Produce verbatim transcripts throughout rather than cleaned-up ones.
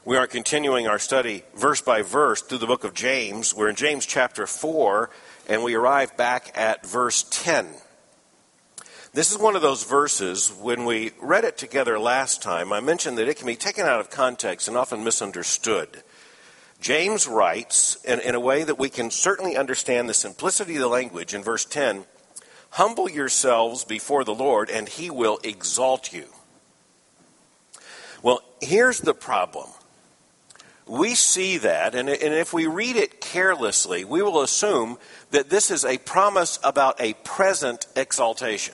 We are continuing our study verse by verse through the book of James. We're in James chapter four, and we arrive back at verse ten. This is one of those verses, when we read it together last time, I mentioned that it can be taken out of context and often misunderstood. James writes, in, in a way that we can certainly understand the simplicity of the language in verse ten, "Humble yourselves before the Lord, and he will exalt you." Well, here's the problem. We see that, and if we read it carelessly, we will assume that this is a promise about a present exaltation.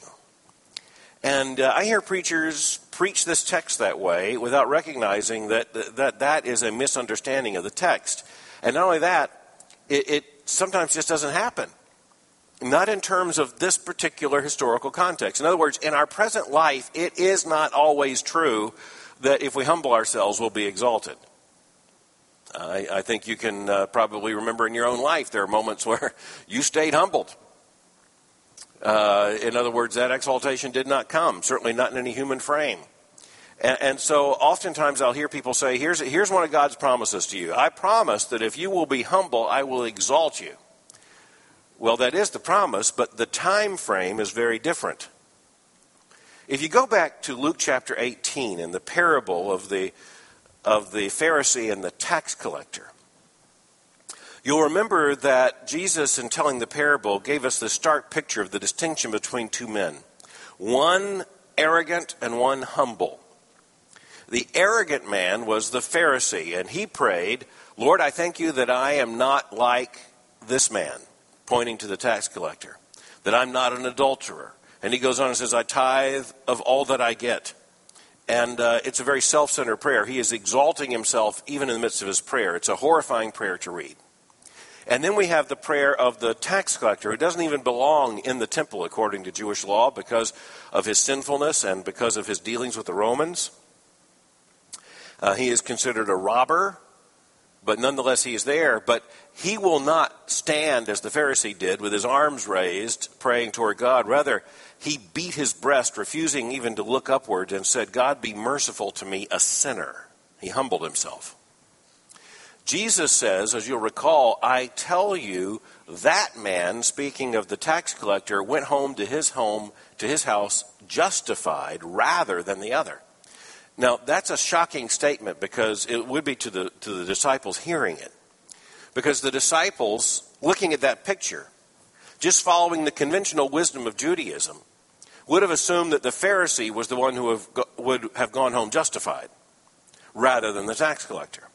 And uh, I hear preachers preach this text that way without recognizing that, that that is a misunderstanding of the text. And not only that, it, it sometimes just doesn't happen. Not in terms of this particular historical context. In other words, in our present life, it is not always true that if we humble ourselves, we'll be exalted. I, I think you can uh, probably remember in your own life there are moments where you stayed humbled. Uh, in other words, that exaltation did not come, certainly not in any human frame. And, and so oftentimes I'll hear people say, here's, here's one of God's promises to you. I promise that if you will be humble, I will exalt you. Well, that is the promise, but the time frame is very different. If you go back to Luke chapter eighteen and the parable of the of the Pharisee and the tax collector, you'll remember that Jesus, in telling the parable, gave us the stark picture of the distinction between two men. One arrogant and one humble. The arrogant man was the Pharisee, and he prayed, "Lord, I thank you that I am not like this man," pointing to the tax collector, "that I'm not an adulterer." And he goes on and says, "I tithe of all that I get." And uh, it's a very self-centered prayer. He is exalting himself even in the midst of his prayer. It's a horrifying prayer to read. And then we have the prayer of the tax collector, who doesn't even belong in the temple according to Jewish law because of his sinfulness and because of his dealings with the Romans. Uh, he is considered a robber, but nonetheless he is there. But he will not stand as the Pharisee did with his arms raised, praying toward God. Rather, he beat his breast, refusing even to look upward, and said, "God, be merciful to me, a sinner." He humbled himself. Jesus says, as you'll recall, "I tell you, that man," speaking of the tax collector, "went home to his home, to his house, justified rather than the other." Now, that's a shocking statement, because it would be to the to the disciples hearing it. Because the disciples, looking at that picture, just following the conventional wisdom of Judaism, would have assumed that the Pharisee was the one who have, would have gone home justified, rather than the tax collector.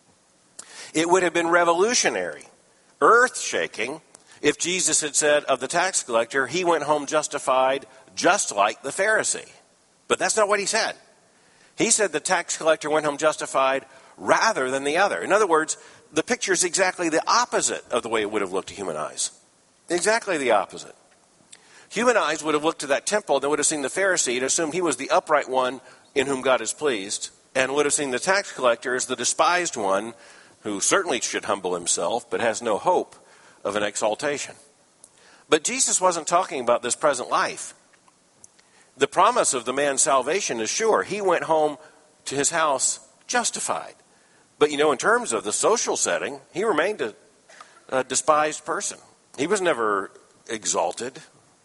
It would have been revolutionary, earth-shaking, if Jesus had said of the tax collector, he went home justified just like the Pharisee. But that's not what he said. He said the tax collector went home justified rather than the other. In other words, the picture is exactly the opposite of the way it would have looked to human eyes. Exactly the opposite. Human eyes would have looked to that temple, they would have seen the Pharisee and assumed he was the upright one in whom God is pleased, and would have seen the tax collector as the despised one who certainly should humble himself but has no hope of an exaltation. But Jesus wasn't talking about this present life. The promise of the man's salvation is sure. He went home to his house justified. But you know, in terms of the social setting, he remained a, a despised person. He was never exalted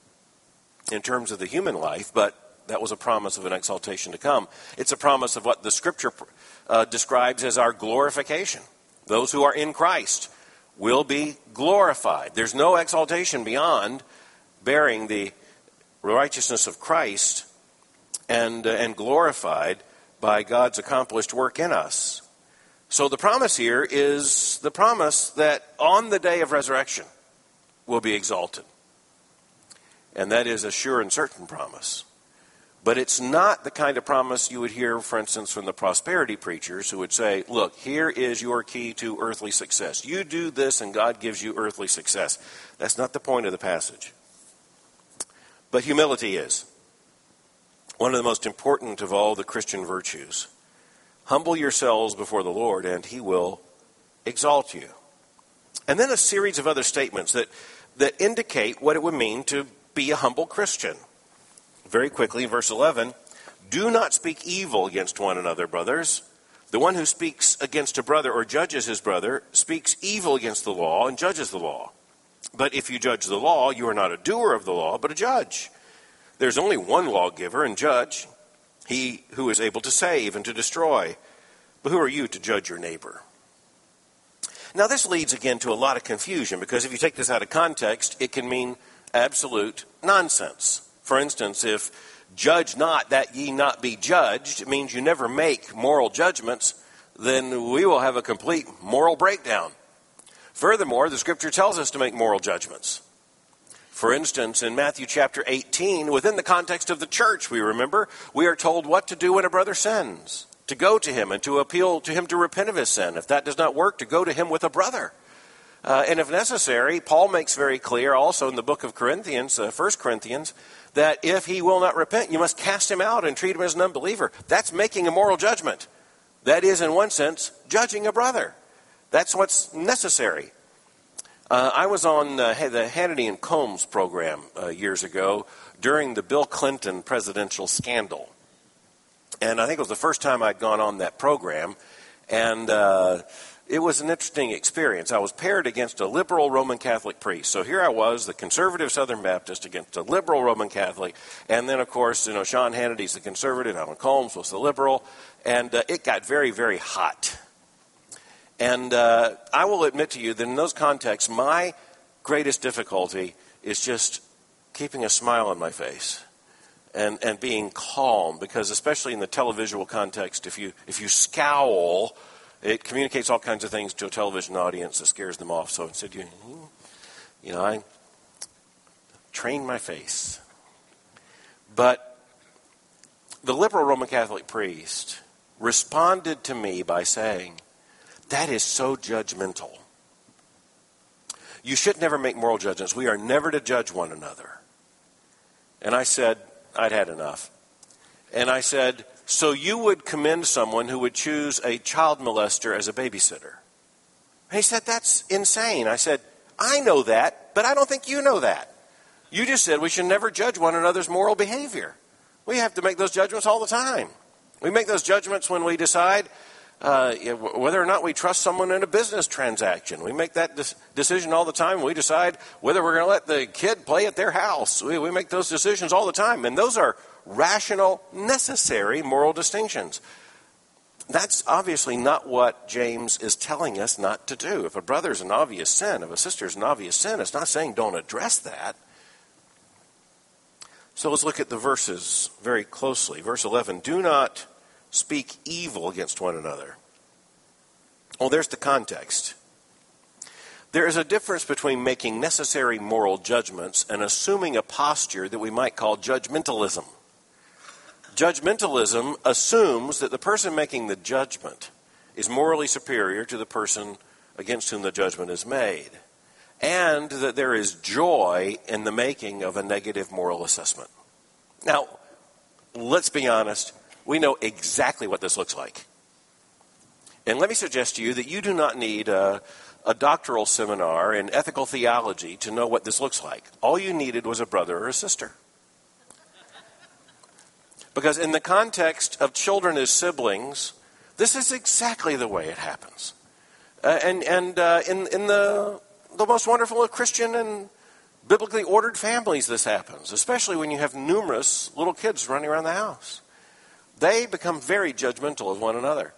in terms of the human life, but that was a promise of an exaltation to come. It's a promise of what the Scripture uh, describes as our glorification. Those who are in Christ will be glorified. There's no exaltation beyond bearing the righteousness of Christ and, uh, and glorified by God's accomplished work in us. So the promise here is the promise that on the day of resurrection we'll be exalted. And that is a sure and certain promise. But it's not the kind of promise you would hear, for instance, from the prosperity preachers who would say, "Look, here is your key to earthly success. You do this and God gives you earthly success." That's not the point of the passage. But humility is one of the most important of all the Christian virtues. Humble yourselves before the Lord, and he will exalt you. And then a series of other statements that, that indicate what it would mean to be a humble Christian. Very quickly, verse eleven, "Do not speak evil against one another, brothers. The one who speaks against a brother or judges his brother speaks evil against the law and judges the law. But if you judge the law, you are not a doer of the law, but a judge. There's only one lawgiver and judge, he who is able to save and to destroy. But who are you to judge your neighbor? Now this leads again to a lot of confusion, because if you take this out of context, it can mean absolute nonsense. For instance, if judge not that ye not be judged, it means you never make moral judgments, then we will have a complete moral breakdown. Furthermore, the scripture tells us to make moral judgments. For instance, in Matthew chapter eighteen, within the context of the church, we remember, we are told what to do when a brother sins. To go to him and to appeal to him to repent of his sin. If that does not work, to go to him with a brother. Uh, and if necessary, Paul makes very clear also in the book of Corinthians, uh, First Corinthians, that if he will not repent, you must cast him out and treat him as an unbeliever. That's making a moral judgment. That is, in one sense, judging a brother. That's what's necessary. Uh, I was on uh, the Hannity and Combs program uh, years ago during the Bill Clinton presidential scandal. And I think it was the first time I'd gone on that program. And uh, it was an interesting experience. I was paired against a liberal Roman Catholic priest. So here I was, the conservative Southern Baptist against a liberal Roman Catholic. And then, of course, you know, Sean Hannity's the conservative, Alan Combs was the liberal. And uh, it got very, very hot. And uh, I will admit to you that in those contexts, my greatest difficulty is just keeping a smile on my face. And, and being calm, because especially in the televisual context, if you if you scowl, it communicates all kinds of things to a television audience that scares them off. So instead, you, you know, I train my face. But the liberal Roman Catholic priest responded to me by saying, "That is so judgmental. You should never make moral judgments. We are never to judge one another." And I said, I'd had enough. And I said, so you would commend someone who would choose a child molester as a babysitter? And he said, that's insane. I said, I know that, but I don't think you know that. You just said we should never judge one another's moral behavior. We have to make those judgments all the time. We make those judgments when we decide uh, whether or not we trust someone in a business transaction. We make that de- decision all the time. We decide whether we're going to let the kid play at their house. We, we make those decisions all the time. And those are rational, necessary moral distinctions. That's obviously not what James is telling us not to do. If a brother's an obvious sin, if a sister's an obvious sin, it's not saying don't address that. So let's look at the verses very closely. Verse eleven, do not speak evil against one another. Oh, there's the context. There is a difference between making necessary moral judgments and assuming a posture that we might call judgmentalism. Judgmentalism assumes that the person making the judgment is morally superior to the person against whom the judgment is made, and that there is joy in the making of a negative moral assessment. Now, let's be honest. We know exactly what this looks like. And let me suggest to you that you do not need a, a doctoral seminar in ethical theology to know what this looks like. All you needed was a brother or a sister. Because in the context of children as siblings, this is exactly the way it happens. Uh, and and uh, in, in the, the most wonderful of Christian and biblically ordered families, this happens, especially when you have numerous little kids running around the house. They become very judgmental of one another.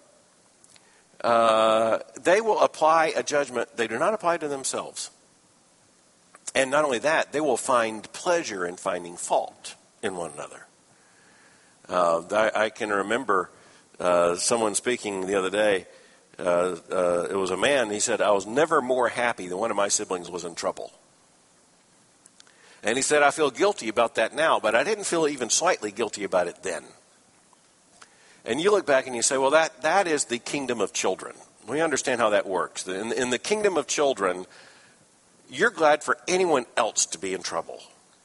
Uh, they will apply a judgment they do not apply to themselves. And not only that, they will find pleasure in finding fault in one another. Uh, I, I can remember uh, someone speaking the other day. Uh, uh, it was a man. He said, I was never more happy than one of my siblings was in trouble. And he said, I feel guilty about that now, but I didn't feel even slightly guilty about it then. And you look back and you say, well, that, that is the kingdom of children. We understand how that works. In, in the kingdom of children, you're glad for anyone else to be in trouble.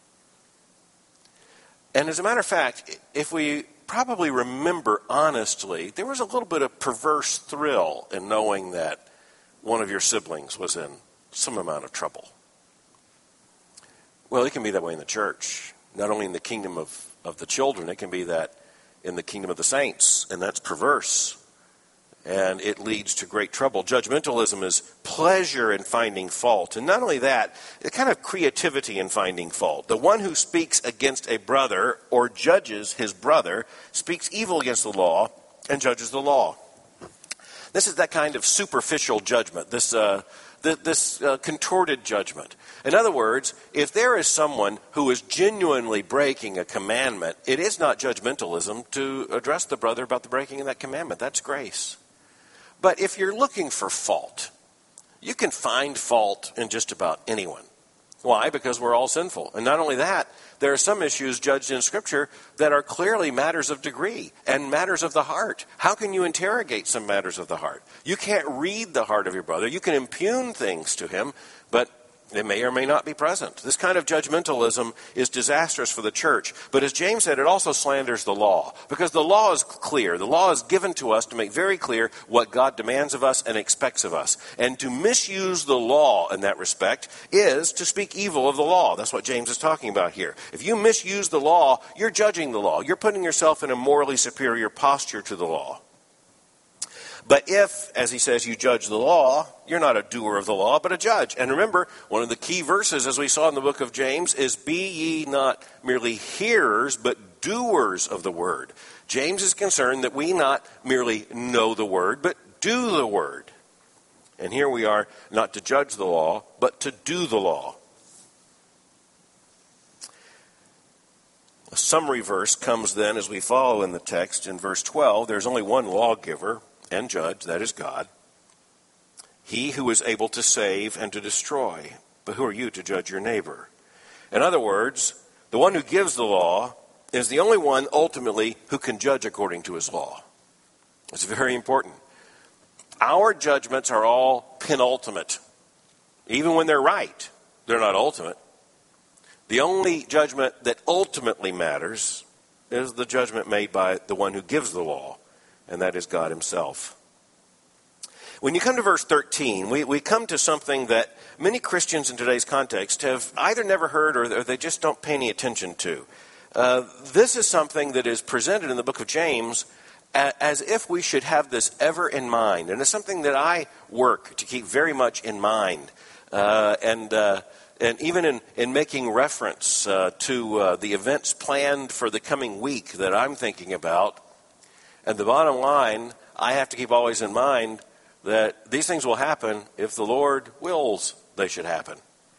And as a matter of fact, if we probably remember honestly, there was a little bit of perverse thrill in knowing that one of your siblings was in some amount of trouble. Well, it can be that way in the church. Not only in the kingdom of, of the children, it can be that in the kingdom of the saints, and that's perverse. and it leads to great trouble. Judgmentalism is pleasure in finding fault. And not only that, a kind of creativity in finding fault. The one who speaks against a brother or judges his brother speaks evil against the law and judges the law. This is that kind of superficial judgment, this uh, th- this uh, contorted judgment. In other words, if there is someone who is genuinely breaking a commandment, it is not judgmentalism to address the brother about the breaking of that commandment. That's grace. But if you're looking for fault, you can find fault in just about anyone. Why? Because we're all sinful. And not only that, there are some issues judged in Scripture that are clearly matters of degree and matters of the heart. How can you interrogate some matters of the heart? You can't read the heart of your brother. You can impugn things to him, but they may or may not be present. This kind of judgmentalism is disastrous for the church. But as James said, it also slanders the law. Because the law is clear. The law is given to us to make very clear what God demands of us and expects of us. And to misuse the law in that respect is to speak evil of the law. That's what James is talking about here. If you misuse the law, you're judging the law. You're putting yourself in a morally superior posture to the law. But if, as he says, you judge the law, you're not a doer of the law, but a judge. And remember, one of the key verses, as we saw in the book of James, is be ye not merely hearers, but doers of the word. James is concerned that we not merely know the word, but do the word. And here we are not to judge the law, but to do the law. A summary verse comes then as we follow in the text in verse twelve. There's only one lawgiver and judge, that is God. He who is able to save and to destroy. But who are you to judge your neighbor? In other words, the one who gives the law is the only one ultimately who can judge according to his law. It's very important. Our judgments are all penultimate. Even when they're right, they're not ultimate. The only judgment that ultimately matters is the judgment made by the one who gives the law, and that is God himself. When you come to verse thirteen, we, we come to something that many Christians in today's context have either never heard or, or they just don't pay any attention to. Uh, this is something that is presented in the book of James a, as if we should have this ever in mind. And it's something that I work to keep very much in mind. Uh, and uh, and even in, in making reference uh, to uh, the events planned for the coming week that I'm thinking about. And the bottom line, I have to keep always in mind that these things will happen if the Lord wills they should happen.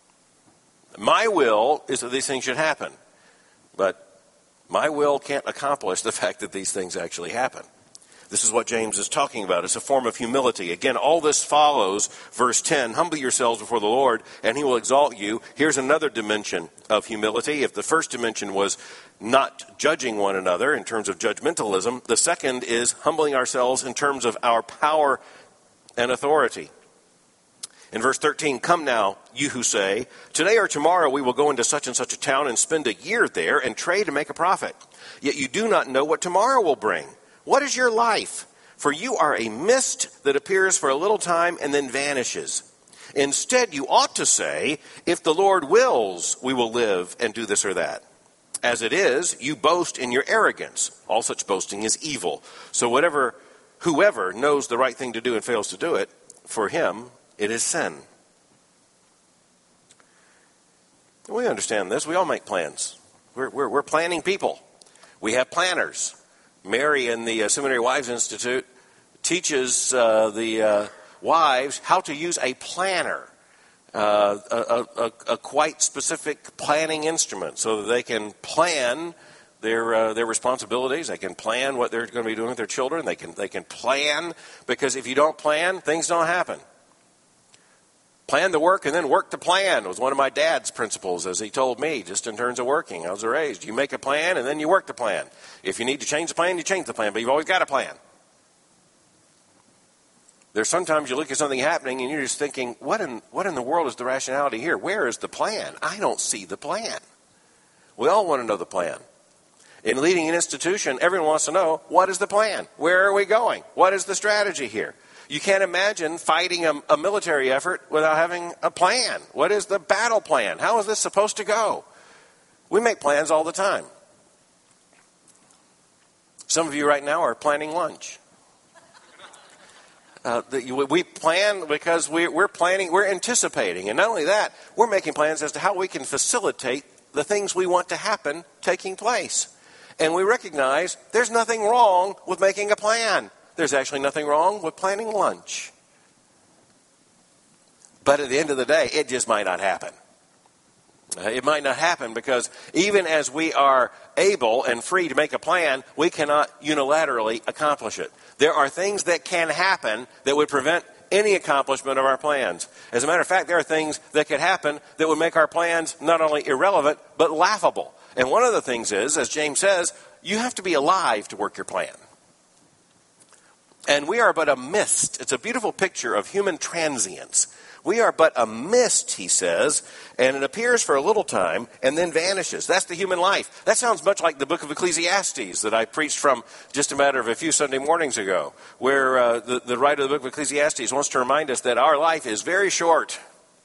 My will is that these things should happen. But my will can't accomplish the fact that these things actually happen. This is what James is talking about. It's a form of humility. Again, all this follows verse ten. Humble yourselves before the Lord, and he will exalt you. Here's another dimension of humility. If the first dimension was not judging one another in terms of judgmentalism, the second is humbling ourselves in terms of our power and authority. In verse thirteen, come now, you who say, today or tomorrow we will go into such and such a town and spend a year there and trade and make a profit. Yet you do not know what tomorrow will bring. What is your life? For you are a mist that appears for a little time and then vanishes. Instead, you ought to say, if the Lord wills, we will live and do this or that. As it is, you boast in your arrogance. All such boasting is evil. So whatever, whoever knows the right thing to do and fails to do it, for him it is sin. We understand this. We all make plans. We're, we're, we're planning people. We have planners. Mary in the uh, Seminary Wives Institute teaches uh, the uh, wives how to use a planner, uh, a, a, a quite specific planning instrument, so that they can plan their uh, their responsibilities. They can plan what they're going to be doing with their children. They can they can plan, because if you don't plan, things don't happen. Plan to work and then work to plan was one of my dad's principles, as he told me, just in terms of working. I was raised. You make a plan and then you work the plan. If you need to change the plan, you change the plan, but you've always got a plan. There's sometimes you look at something happening and you're just thinking, what in what in the world is the rationality here? Where is the plan? I don't see the plan. We all want to know the plan. In leading an institution, everyone wants to know, what is the plan? Where are we going? What is the strategy here? You can't imagine fighting a, a military effort without having a plan. What is the battle plan? How is this supposed to go? We make plans all the time. Some of you right now are planning lunch. Uh, the, we plan because we, we're planning, we're anticipating. And not only that, we're making plans as to how we can facilitate the things we want to happen taking place. And we recognize there's nothing wrong with making a plan. There's actually nothing wrong with planning lunch. But at the end of the day, it just might not happen. Uh, it might not happen because even as we are able and free to make a plan, we cannot unilaterally accomplish it. There are things that can happen that would prevent any accomplishment of our plans. As a matter of fact, there are things that could happen that would make our plans not only irrelevant, but laughable. And one of the things is, as James says, you have to be alive to work your plan. And we are but a mist. It's a beautiful picture of human transience. We are but a mist, he says, and it appears for a little time and then vanishes. That's the human life. That sounds much like the book of Ecclesiastes that I preached from just a matter of a few Sunday mornings ago, where uh, the, the writer of the book of Ecclesiastes wants to remind us that our life is very short.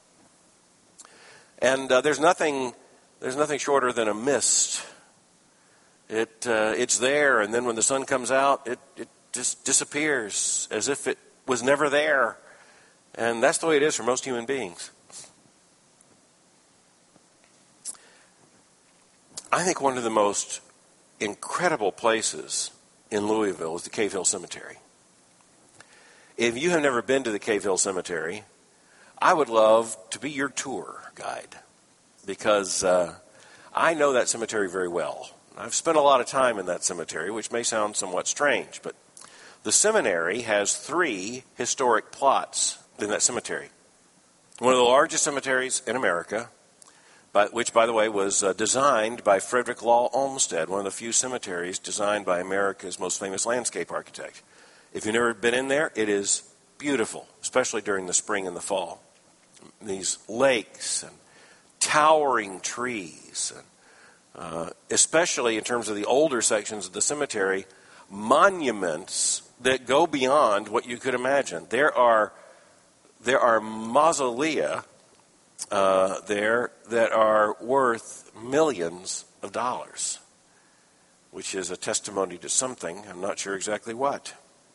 And uh, there's nothing there's nothing shorter than a mist. It uh, it's there, and then when the sun comes out, it, it just disappears as if it was never there. And that's the way it is for most human beings. I think one of the most incredible places in Louisville is the Cave Hill Cemetery. If you have never been to the Cave Hill Cemetery, I would love to be your tour guide because uh, I know that cemetery very well. I've spent a lot of time in that cemetery, which may sound somewhat strange, but the seminary has three historic plots in that cemetery. One of the largest cemeteries in America, but which, by the way, was uh, designed by Frederick Law Olmsted, one of the few cemeteries designed by America's most famous landscape architect. If you've never been in there, it is beautiful, especially during the spring and the fall. These lakes and towering trees, and uh, especially in terms of the older sections of the cemetery, monuments that go beyond what you could imagine. There are There are mausolea uh, there that are worth millions of dollars, which is a testimony to something. I'm not sure exactly what.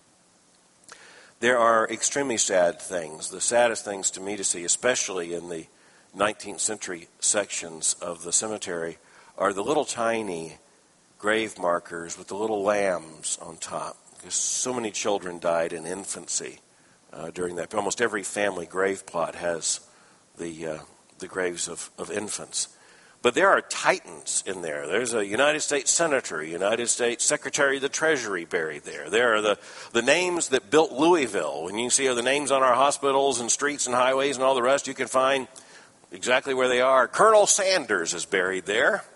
There are extremely sad things. The saddest things to me to see, especially in the nineteenth century sections of the cemetery, are the little tiny grave markers with the little lambs on top, because so many children died in infancy. Uh, during that, almost every family grave plot has the uh, the graves of, of infants. But there are titans in there. There's a United States Senator, United States Secretary of the Treasury buried there. There are the, the names that built Louisville. When you see the names on our hospitals and streets and highways and all the rest, you can find exactly where they are. Colonel Sanders is buried there,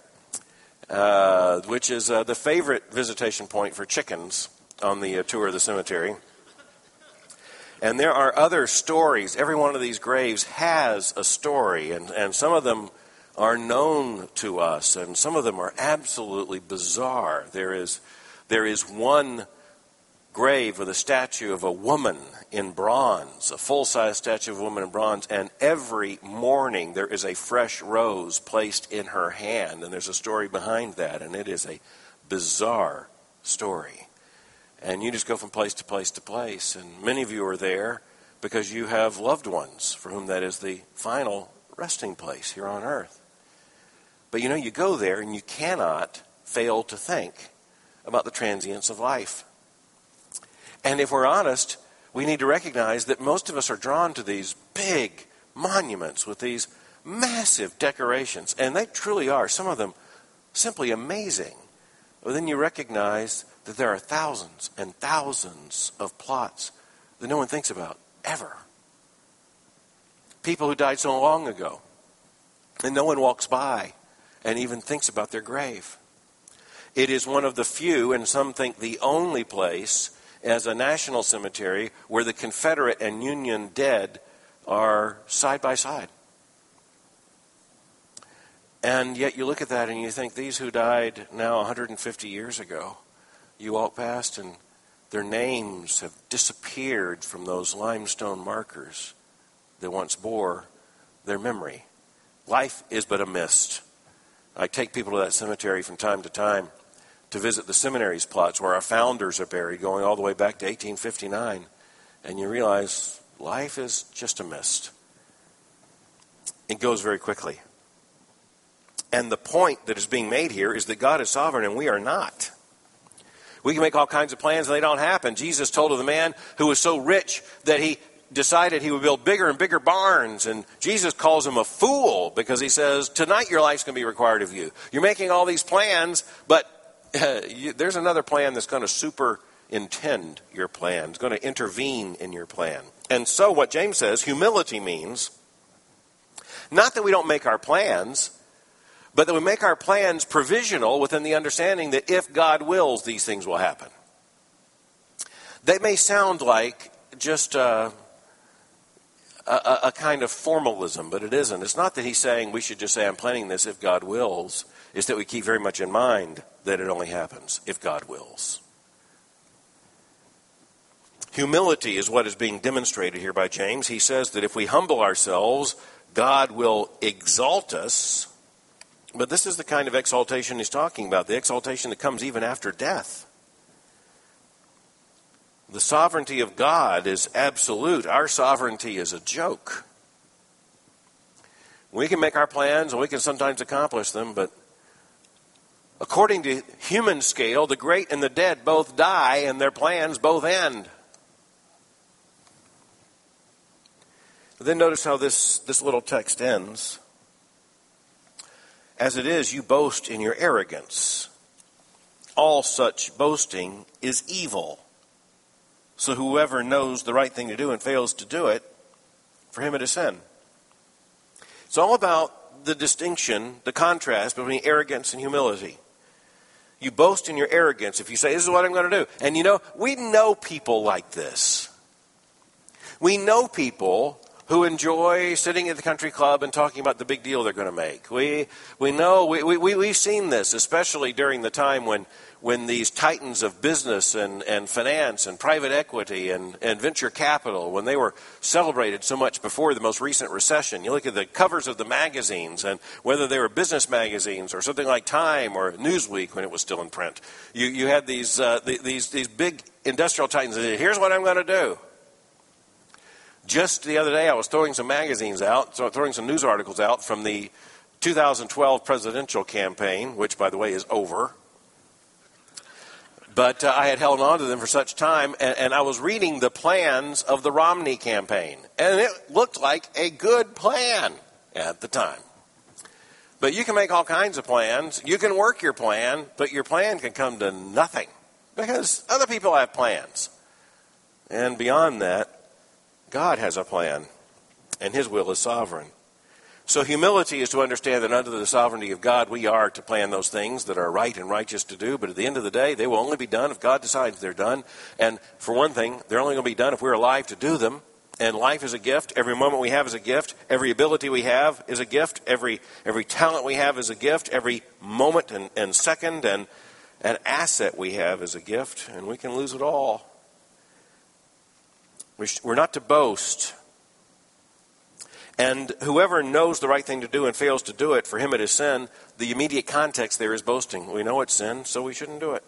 uh, which is uh, the favorite visitation point for chickens on the uh, tour of the cemetery. And there are other stories. Every one of these graves has a story, and, and some of them are known to us, and some of them are absolutely bizarre. There is, there is one grave with a statue of a woman in bronze, a full-size statue of a woman in bronze, and every morning there is a fresh rose placed in her hand, and there's a story behind that, and it is a bizarre story. And you just go from place to place to place. And many of you are there because you have loved ones for whom that is the final resting place here on earth. But you know, you go there and you cannot fail to think about the transience of life. And if we're honest, we need to recognize that most of us are drawn to these big monuments with these massive decorations. And they truly are, some of them, simply amazing. But then you recognize that there are thousands and thousands of plots that no one thinks about, ever. People who died so long ago, and no one walks by and even thinks about their grave. It is one of the few, and some think the only place, as a national cemetery where the Confederate and Union dead are side by side. And yet you look at that and you think, these who died now one hundred fifty years ago, you walk past and their names have disappeared from those limestone markers that once bore their memory. Life is but a mist. I take people to that cemetery from time to time to visit the seminary's plots where our founders are buried, going all the way back to eighteen fifty-nine. and you realize life is just a mist. It goes very quickly. And the point that is being made here is that God is sovereign and we are not. We can make all kinds of plans and they don't happen. Jesus told of the man who was so rich that he decided he would build bigger and bigger barns. And Jesus calls him a fool because he says, tonight your life's going to be required of you. You're making all these plans, but uh, you, there's another plan that's going to superintend your plan. It's going to intervene in your plan. And so what James says, humility means not that we don't make our plans, but that we make our plans provisional within the understanding that if God wills, these things will happen. They may sound like just uh, a, a kind of formalism, but it isn't. It's not that he's saying we should just say, I'm planning this if God wills. It's that we keep very much in mind that it only happens if God wills. Humility is what is being demonstrated here by James. He says that if we humble ourselves, God will exalt us. But this is the kind of exaltation he's talking about, the exaltation that comes even after death. The sovereignty of God is absolute. Our sovereignty is a joke. We can make our plans and we can sometimes accomplish them, but according to human scale, the great and the dead both die and their plans both end. But then notice how this, this little text ends. As it is, you boast in your arrogance. All such boasting is evil. So whoever knows the right thing to do and fails to do it, for him it is sin. It's all about the distinction, the contrast between arrogance and humility. You boast in your arrogance if you say, this is what I'm going to do. And you know, we know people like this. We know people who enjoy sitting at the country club and talking about the big deal they're going to make. We we know, we, we, we've seen this, especially during the time when, when these titans of business and, and finance and private equity and, and venture capital, when they were celebrated so much before the most recent recession. You look at the covers of the magazines, and whether they were business magazines or something like Time or Newsweek when it was still in print, you, you had these, uh, the, these, these big industrial titans that said, here's what I'm going to do. Just the other day, I was throwing some magazines out, so throwing some news articles out from the two thousand twelve presidential campaign, which, by the way, is over. But uh, I had held on to them for such time, and, and I was reading the plans of the Romney campaign. And it looked like a good plan at the time. But you can make all kinds of plans. You can work your plan, but your plan can come to nothing because other people have plans. And beyond that, God has a plan, and his will is sovereign. So humility is to understand that under the sovereignty of God, we are to plan those things that are right and righteous to do, but at the end of the day, they will only be done if God decides they're done. And for one thing, they're only going to be done if we're alive to do them. And life is a gift. Every moment we have is a gift. Every ability we have is a gift. Every every talent we have is a gift. Every moment and, and second and an asset we have is a gift, and we can lose it all. We're not to boast. And whoever knows the right thing to do and fails to do it, for him it is sin. The immediate context there is boasting. We know it's sin, so we shouldn't do it.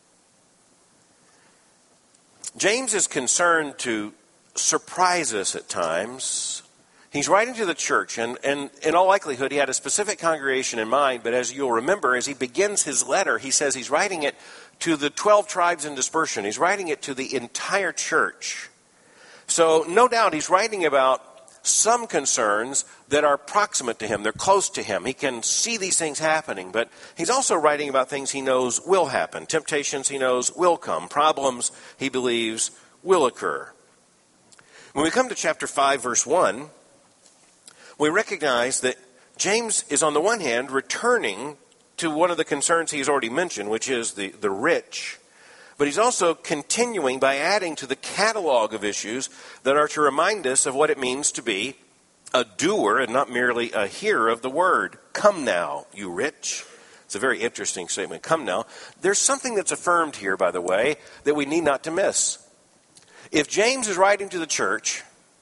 James is concerned to surprise us at times. He's writing to the church, and, and in all likelihood he had a specific congregation in mind, but as you'll remember, as he begins his letter, he says he's writing it to the twelve tribes in dispersion. He's writing it to the entire church. So no doubt he's writing about some concerns that are proximate to him. They're close to him. He can see these things happening, but he's also writing about things he knows will happen. Temptations he knows will come. Problems he believes will occur. When we come to chapter five, verse one, we recognize that James is on the one hand returning to one of the concerns he's already mentioned, which is the, the rich. But he's also continuing by adding to the catalog of issues that are to remind us of what it means to be a doer and not merely a hearer of the word. Come now, you rich. It's a very interesting statement. Come now. There's something that's affirmed here, by the way, that we need not to miss. If James is writing to the church,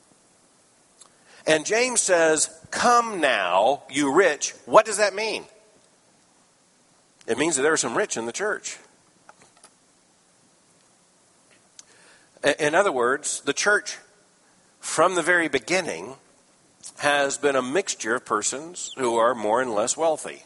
and James says, come now, you rich, what does that mean? It means that there are some rich in the church. In other words, the church from the very beginning has been a mixture of persons who are more and less wealthy.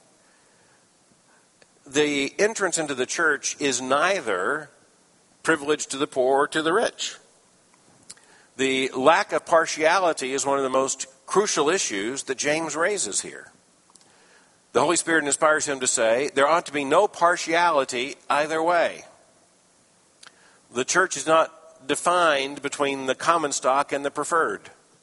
The entrance into the church is neither privilege to the poor or to the rich. The lack of partiality is one of the most crucial issues that James raises here. The Holy Spirit inspires him to say, there ought to be no partiality either way. The church is not defined between the common stock and the preferred.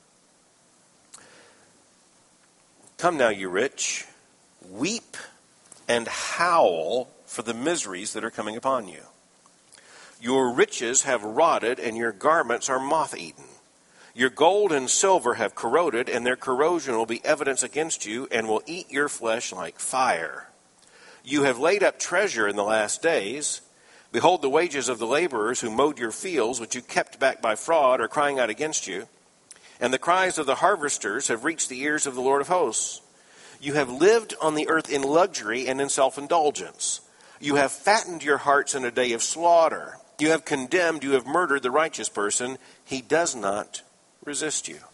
Come now, you rich, weep and howl for the miseries that are coming upon you. Your riches have rotted, and your garments are moth-eaten. Your gold and silver have corroded, and their corrosion will be evidence against you, and will eat your flesh like fire. You have laid up treasure in the last days. Behold, the wages of the laborers who mowed your fields, which you kept back by fraud, are crying out against you. And the cries of the harvesters have reached the ears of the Lord of hosts. You have lived on the earth in luxury and in self-indulgence. You have fattened your hearts in a day of slaughter. You have condemned, you have murdered the righteous person. He does not resist you.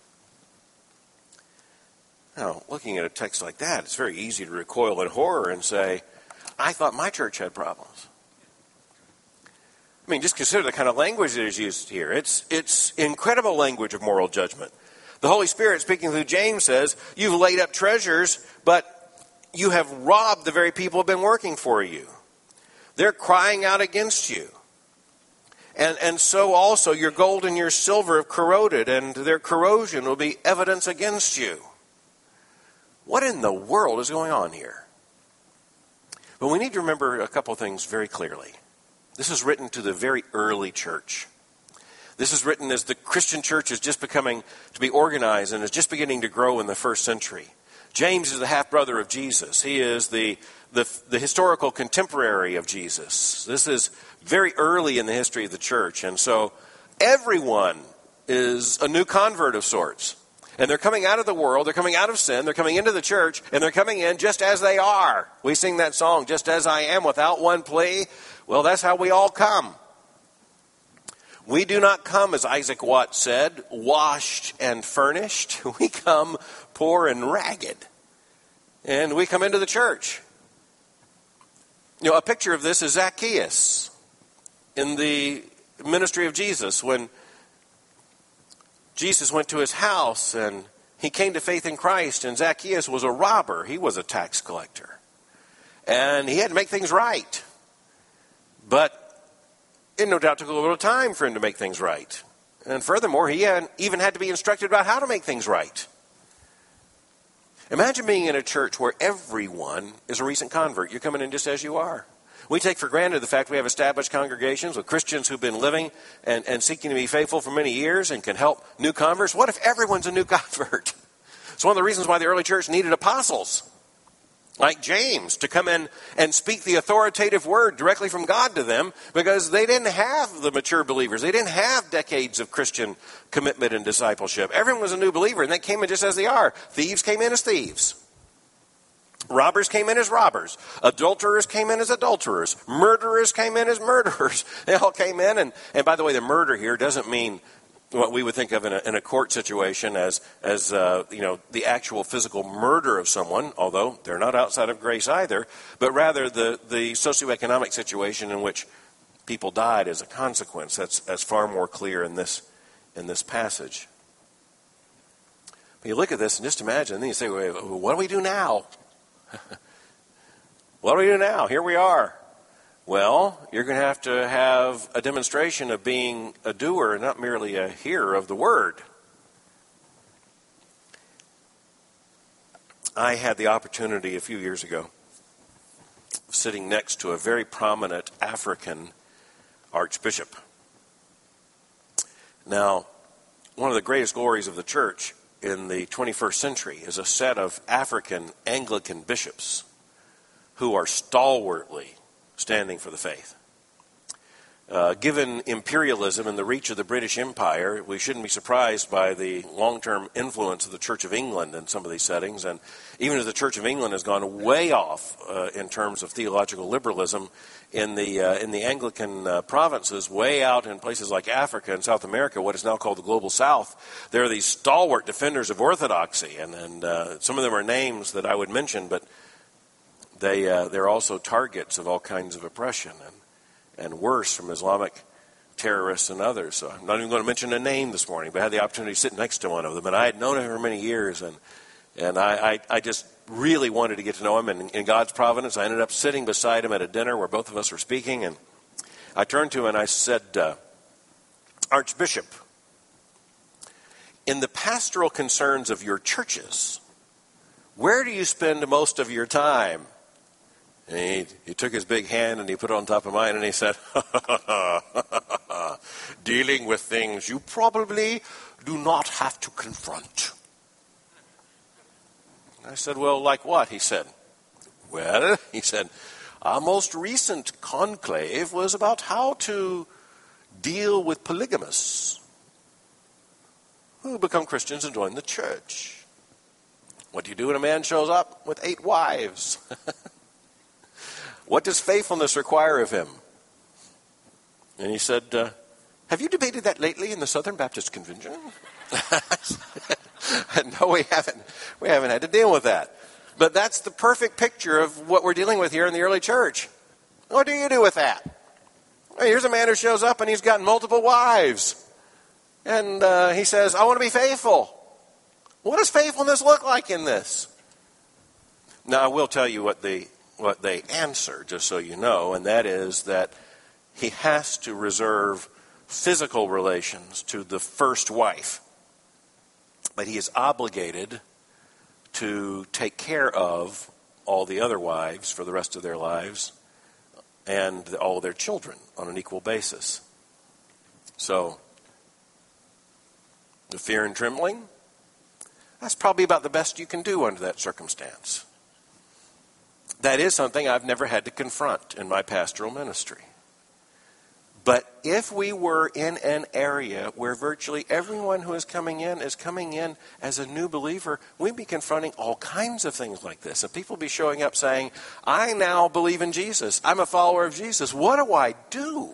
Now, looking at a text like that, it's very easy to recoil in horror and say, I thought my church had problems. I mean, just consider the kind of language that is used here. It's, it's incredible language of moral judgment. The Holy Spirit, speaking through James, says, you've laid up treasures, but you have robbed the very people who have been working for you. They're crying out against you. And, and so also your gold and your silver have corroded, and their corrosion will be evidence against you. What in the world is going on here? But we need to remember a couple of things very clearly. This is written to the very early church. This is written as the Christian church is just becoming to be organized and is just beginning to grow in the first century. James is the half-brother of Jesus. He is the, the, the historical contemporary of Jesus. This is very early in the history of the church. And so everyone is a new convert of sorts. And they're coming out of the world, they're coming out of sin, they're coming into the church, and they're coming in just as they are. We sing that song, just as I am, without one plea. Well, that's how we all come. We do not come, as Isaac Watts said, washed and furnished. We come poor and ragged. And we come into the church. You know, a picture of this is Zacchaeus in the ministry of Jesus, when Jesus went to his house and he came to faith in Christ, and Zacchaeus was a robber. He was a tax collector. And he had to make things right. But it no doubt took a little time for him to make things right. And furthermore, he had, even had to be instructed about how to make things right. Imagine being in a church where everyone is a recent convert. You're coming in just as you are. We take for granted the fact we have established congregations with Christians who've been living and, and seeking to be faithful for many years and can help new converts. What if everyone's a new convert? It's one of the reasons why the early church needed apostles like James to come in and speak the authoritative word directly from God to them, because they didn't have the mature believers. They didn't have decades of Christian commitment and discipleship. Everyone was a new believer, and they came in just as they are. Thieves came in as thieves. Robbers came in as robbers. Adulterers came in as adulterers. Murderers came in as murderers. They all came in. And, and by the way, the murder here doesn't mean what we would think of in a, in a court situation as, as uh, you know, the actual physical murder of someone, although they're not outside of grace either, but rather the, the socioeconomic situation in which people died as a consequence. That's, that's far more clear in this, in this passage. But you look at this and just imagine, and then you say, wait, what do we do now? What do we do now? Here we are. Well, you're going to have to have a demonstration of being a doer and not merely a hearer of the word. I had the opportunity a few years ago of sitting next to a very prominent African archbishop. Now, one of the greatest glories of the church in the twenty-first century is a set of African Anglican bishops who are stalwartly standing for the faith. Uh, given imperialism and the reach of the British Empire, we shouldn't be surprised by the long-term influence of the Church of England in some of these settings. And even as the Church of England has gone way off uh, in terms of theological liberalism, in the uh, in the Anglican uh, provinces, way out in places like Africa and South America, what is now called the Global South, there are these stalwart defenders of orthodoxy, and, and uh, some of them are names that I would mention, but they uh, they're also targets of all kinds of oppression and and worse from Islamic terrorists and others. So I'm not even going to mention a name this morning, but I had the opportunity to sit next to one of them. And I had known him for many years, and and I, I, I just really wanted to get to know him. And in God's providence, I ended up sitting beside him at a dinner where both of us were speaking. And I turned to him and I said, uh, Archbishop, in the pastoral concerns of your churches, where do you spend most of your time? And he, he took his big hand and he put it on top of mine and he said, dealing with things you probably do not have to confront. I said, well, like what? He said, well, he said, our most recent conclave was about how to deal with polygamists who become Christians and join the church. What do you do when a man shows up with eight wives? What does faithfulness require of him? And he said, uh, have you debated that lately in the Southern Baptist Convention? No, we haven't. We haven't had to deal with that. But that's the perfect picture of what we're dealing with here in the early church. What do you do with that? Well, here's a man who shows up and he's got multiple wives. And uh, he says, I want to be faithful. What does faithfulness look like in this? Now, I will tell you what the what they answer, just so you know, and that is that he has to reserve physical relations to the first wife. But he is obligated to take care of all the other wives for the rest of their lives and all their children on an equal basis. So, the fear and trembling, that's probably about the best you can do under that circumstance. That is something I've never had to confront in my pastoral ministry. But if we were in an area where virtually everyone who is coming in is coming in as a new believer, we'd be confronting all kinds of things like this. And people would be showing up saying, I now believe in Jesus. I'm a follower of Jesus. What do I do?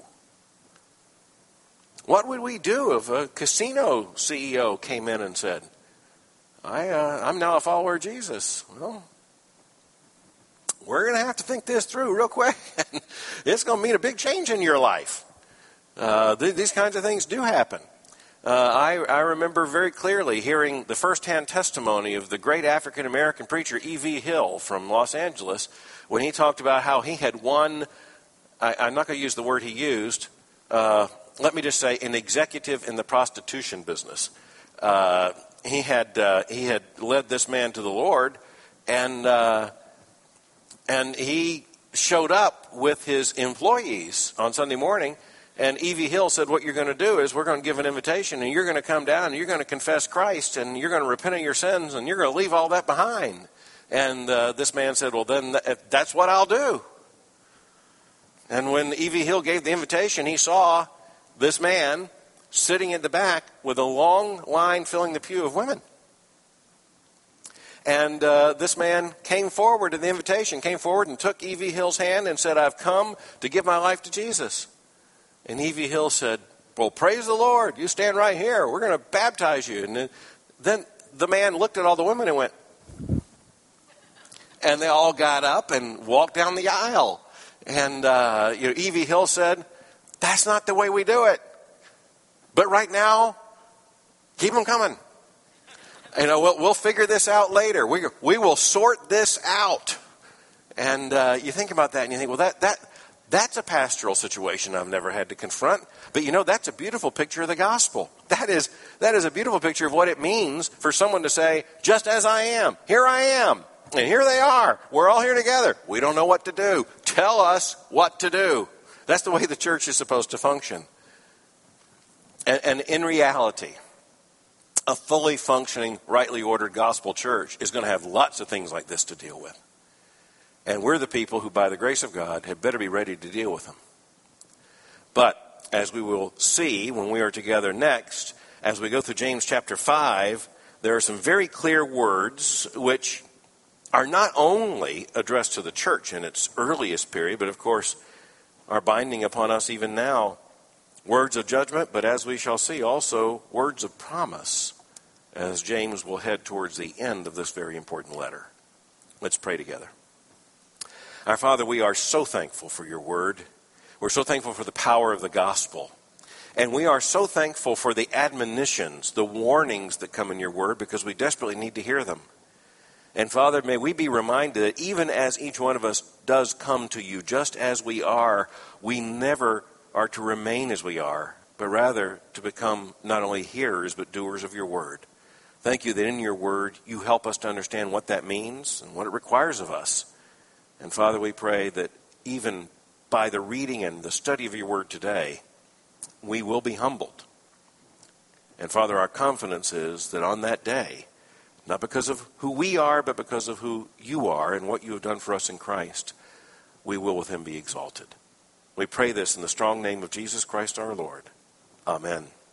What would we do if a casino C E O came in and said, I, uh, I'm now a follower of Jesus? Well, we're going to have to think this through real quick. It's going to mean a big change in your life. Uh, th- these kinds of things do happen. Uh, I, I remember very clearly hearing the firsthand testimony of the great African-American preacher E V Hill from Los Angeles when he talked about how he had won, I, I'm not going to use the word he used, uh, let me just say an executive in the prostitution business. Uh, he had uh, he had led this man to the Lord, and uh, and he showed up with his employees on Sunday morning. And E V Hill said, what you're going to do is we're going to give an invitation, and you're going to come down, and you're going to confess Christ, and you're going to repent of your sins, and you're going to leave all that behind. And uh, this man said, well, then th- that's what I'll do. And when E V Hill gave the invitation, he saw this man sitting at the back with a long line filling the pew of women. And uh, this man came forward to the invitation, came forward and took E V Hill's hand and said, I've come to give my life to Jesus. And E V Hill said, well, praise the Lord. You stand right here. We're going to baptize you. And then the man looked at all the women and went, and they all got up and walked down the aisle. And uh, you know, E V Hill said, that's not the way we do it. But right now, keep them coming. You know, we'll, we'll figure this out later. We, we will sort this out. And uh, you think about that and you think, well, that that... That's a pastoral situation I've never had to confront. But you know, that's a beautiful picture of the gospel. That is that is a beautiful picture of what it means for someone to say, just as I am, here I am. And here they are. We're all here together. We don't know what to do. Tell us what to do. That's the way the church is supposed to function. And, and in reality, a fully functioning, rightly ordered gospel church is going to have lots of things like this to deal with. And we're the people who, by the grace of God, had better be ready to deal with them. But as we will see when we are together next, as we go through James chapter five, there are some very clear words which are not only addressed to the church in its earliest period, but of course are binding upon us even now. Words of judgment, but as we shall see, also words of promise, as James will head towards the end of this very important letter. Let's pray together. Our Father, we are so thankful for your word. We're so thankful for the power of the gospel. And we are so thankful for the admonitions, the warnings that come in your word, because we desperately need to hear them. And Father, may we be reminded that even as each one of us does come to you, just as we are, we never are to remain as we are, but rather to become not only hearers, but doers of your word. Thank you that in your word, you help us to understand what that means and what it requires of us. And Father, we pray that even by the reading and the study of your word today, we will be humbled. And Father, our confidence is that on that day, not because of who we are, but because of who you are and what you have done for us in Christ, we will with him be exalted. We pray this in the strong name of Jesus Christ our Lord. Amen.